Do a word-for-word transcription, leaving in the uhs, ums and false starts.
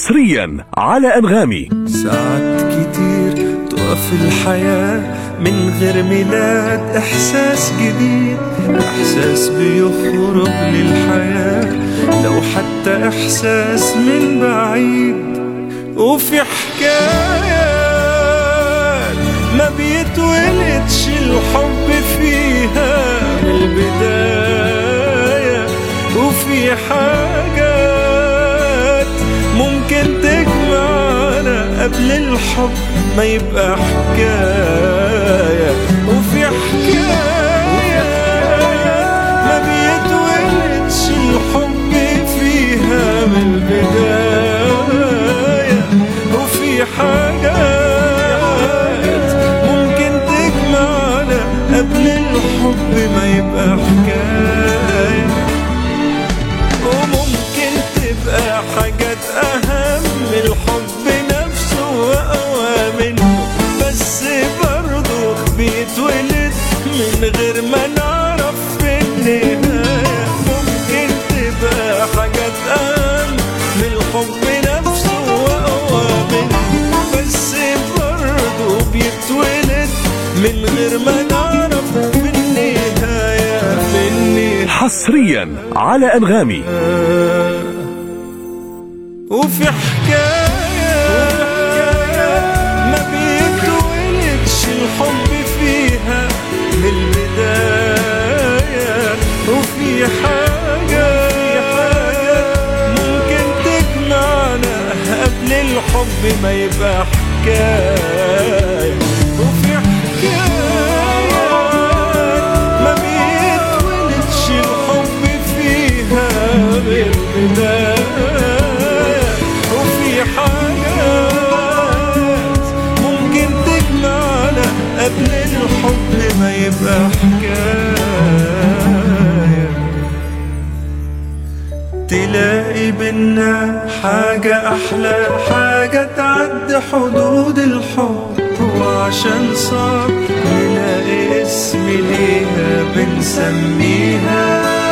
حصريا على أنغامي. ساعات كتير تقف الحياة من غير ميلاد إحساس جديد، إحساس بيخرج للحياة لو حتى إحساس من بعيد. وفي حكايات ما بيتولدش الحب فيها من البداية، وفي حاجات ممكن تجمعنا قبل الحب ما يبقى حكاية. وفي حكاية ما بيتولدش الحب فيها من البداية، وفي حاجات ممكن تجمعنا قبل الحب ما يبقى حكاية. وممكن تبقى حاجات أهم من الحب نفسه وأوامره، بس برضه بيتولد من غير ما نعرف في النهاية. ممكن تبقى حاجات أهم من الحب نفسه وأوامره، بس برضه بيتولد من غير ما نعرف في النهاية. في النهاية حصريا على أنغامي. وفي حكاية ما بيتولدش الحب فيها من البداية، وفي حاجة ممكن تجمعنا قبل الحب ما يبقى حكاية. وفي حكاية ما بيتولدش الحب فيها من البداية، وفي حاجات ممكن تجمعنا قبل الحب ما يبقى حكاية. تلاقي بينا حاجة أحلى، حاجة تعدي حدود الحب، وعشان صعب نلاقي اسم ليها بنسميها